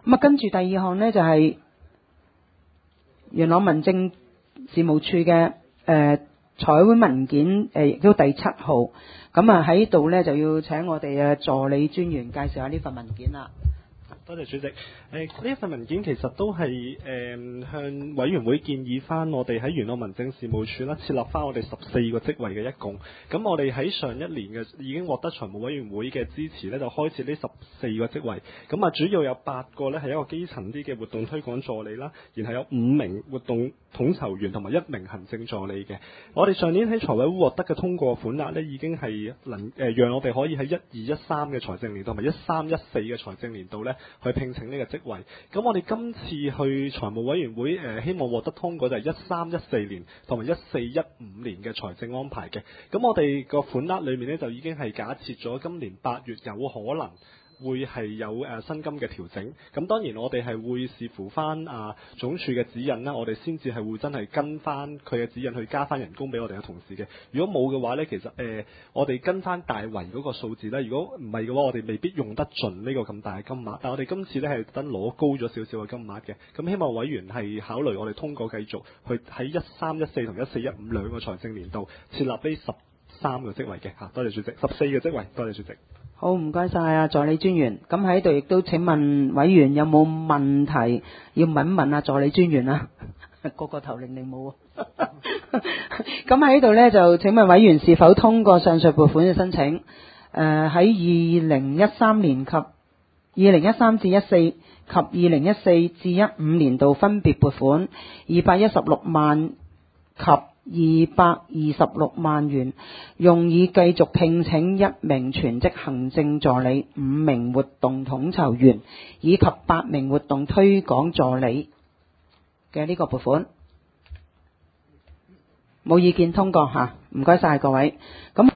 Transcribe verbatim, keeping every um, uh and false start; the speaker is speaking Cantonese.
咁啊，跟住第二項呢，就係、是、元朗民政事務處嘅誒財委會文件誒，亦、呃、都第七號。咁啊喺度呢，就要請我哋嘅助理專員介紹下呢份文件啦。 多謝主席。誒、呃、呢一份文件其實都係誒、呃、向委員會建議翻我哋喺元朗民政事務處啦，設立翻我哋十四個職位嘅一共。咁我哋喺上一年嘅已經獲得財務委員會嘅支持咧，就開設呢十四個職位。咁啊，主要有八個咧係一個基層啲嘅活動推廣助理啦，然後有五名活動統籌員同埋一名行政助理嘅。我哋上年喺財委會獲得嘅通過款額咧，已經係能誒、呃、讓我哋可以喺一二一三嘅財政年度同埋一三一四嘅財政年度咧，去聘請呢個職位。咁我哋今次去財務委員會誒、呃，希望獲得通過就係一三一四年同埋一四一五年嘅財政安排嘅。咁我哋個款額裏面呢，就已經係假設咗今年八月有可能會係有誒、呃、薪金嘅調整。咁當然我哋係會視乎翻啊總署嘅指引啦，我哋先至係會真係跟翻佢嘅指引去加翻人工俾我哋嘅同事嘅。如果冇嘅話呢，其實誒、呃、我哋跟翻大圍嗰個數字咧，如果唔係嘅話，我哋未必用得盡呢個咁大嘅金額。但我哋今次呢係特登攞高咗少少嘅金額嘅。咁希望委員係考慮我哋通過繼續去喺一三一四同一四一五兩個財政年度設立呢十三個職位嘅嚇。多謝主席，十四個職位，多謝主席。 好，唔該晒啊，助理專員。咁喺度亦都請問委員有冇問題要問一問啊，助理專員啊？個個頭令令冇。咁喺度呢，就請問委員是否通過上述撥款嘅申請？誒喺二零一三年及二零一三至一四及二零一四至一五年度分別撥款二百一十六萬及二百二十六萬元，用以繼續聘請一名全職行政助理、五名活動統籌員以及八名活動推廣助理嘅呢個撥款。冇意見通過嚇，唔該晒各位。咁